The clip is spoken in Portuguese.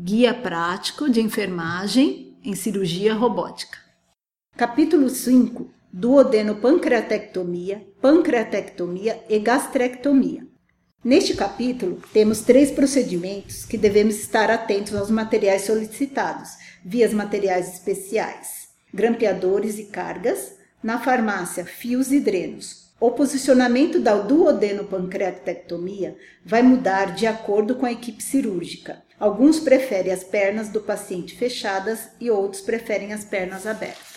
Guia prático de enfermagem em cirurgia robótica. Capítulo 5. Duodenopancreatectomia, pancreatectomia e gastrectomia. Neste capítulo, temos 3 procedimentos que devemos estar atentos aos materiais solicitados, vias materiais especiais, grampeadores e cargas, na farmácia, fios e drenos. O posicionamento da duodenopancreatectomia vai mudar de acordo com a equipe cirúrgica. Alguns preferem as pernas do paciente fechadas e outros preferem as pernas abertas.